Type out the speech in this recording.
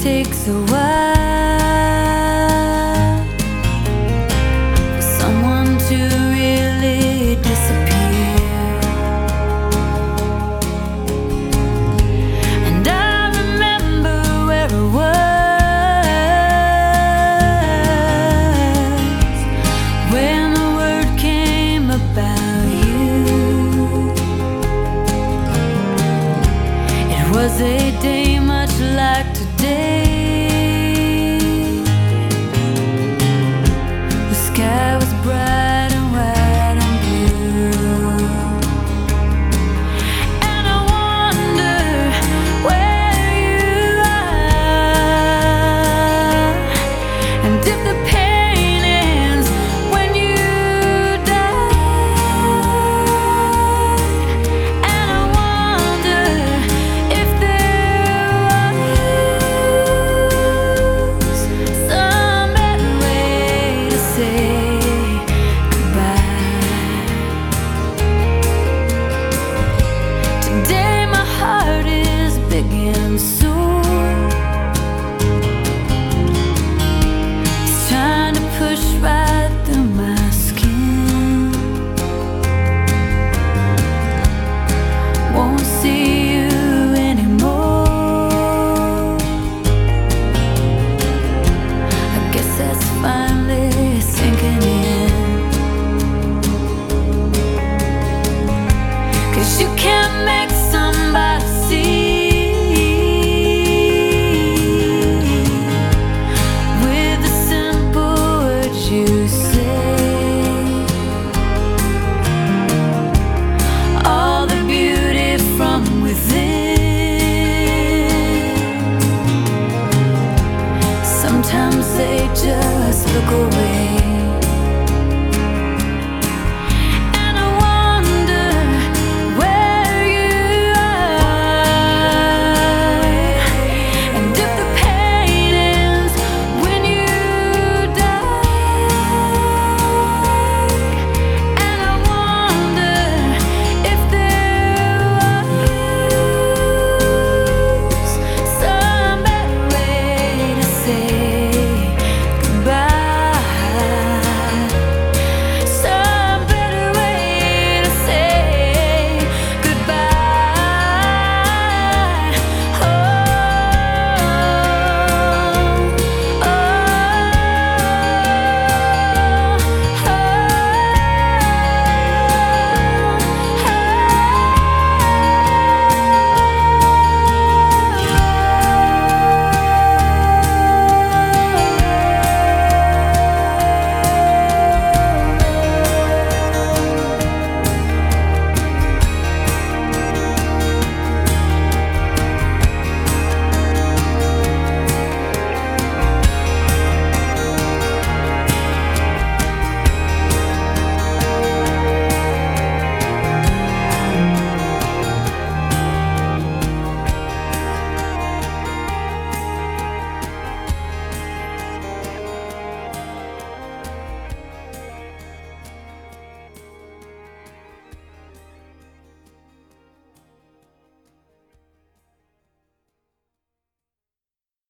takes a while for someone to really disappear. And I remember where I was when the word came about you. It was a day much like today. The sky was bright and white and blue, and I wonder where you are, and if the pain ends when you die. And I wonder if there was some better way to say goodbye. Today my heart is big and sore. It's trying to push right through my skin. Won't see you anymore. I guess that's finally sinking in. 'Cause you can't make somebody see with the simple words you say. All the beauty from within. Sometimes they just look away.